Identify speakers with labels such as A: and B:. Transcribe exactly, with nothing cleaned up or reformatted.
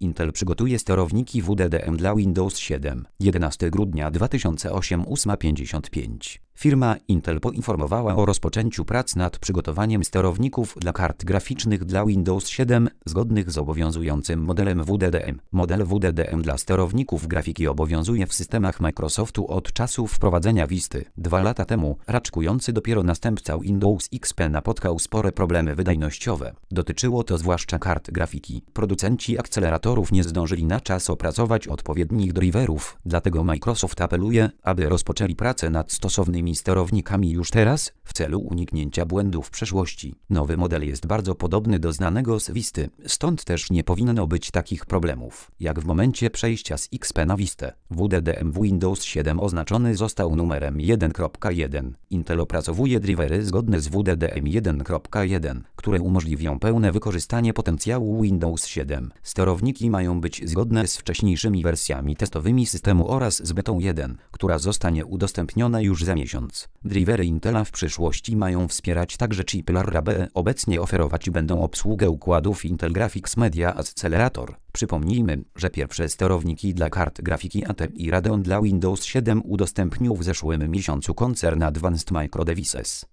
A: Intel przygotuje sterowniki W D D M dla Windows siedem. jedenastego grudnia dwa tysiące ósmego ósma pięćdziesiąt pięć. Firma Intel poinformowała o rozpoczęciu prac nad przygotowaniem sterowników dla kart graficznych dla Windows siedem, zgodnych z obowiązującym modelem W D D M. Model W D D M dla sterowników grafiki obowiązuje w systemach Microsoftu od czasu wprowadzenia Visty. Dwa lata temu raczkujący dopiero następca Windows X P napotkał spore problemy wydajnościowe. Dotyczyło to zwłaszcza kart grafiki. Producenci akceleratorów nie zdążyli na czas opracować odpowiednich driverów, dlatego Microsoft apeluje, aby rozpoczęli pracę nad stosownymi sterownikami już teraz, w celu uniknięcia błędów w przyszłości. Nowy model jest bardzo podobny do znanego z Visty, stąd też nie powinno być takich problemów, jak w momencie przejścia z X P na Vistę. W D D M w Windows siedem oznaczony został numerem jeden kropka jeden. Intel opracowuje drivery zgodne z W D D M jeden kropka jeden, które umożliwią pełne wykorzystanie potencjału Windows siedem. Sterowniki mają być zgodne z wcześniejszymi wersjami testowymi systemu oraz z betą jeden, która zostanie udostępniona już za miesiąc. Drivery Intela w przyszłości mają wspierać także chipy L R A B. Obecnie oferować będą obsługę układów Intel Graphics Media Accelerator. Przypomnijmy, że pierwsze sterowniki dla kart grafiki A T I Radeon dla Windows siedem udostępnił w zeszłym miesiącu koncern Advanced Micro Devices.